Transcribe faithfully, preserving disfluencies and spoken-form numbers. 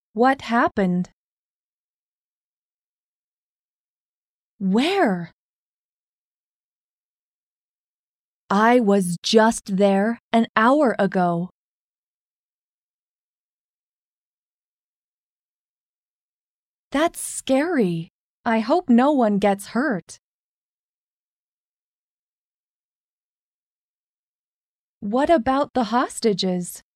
What happened? Where? I was just there an hour ago. That's scary. I hope no one gets hurt. What about the hostages?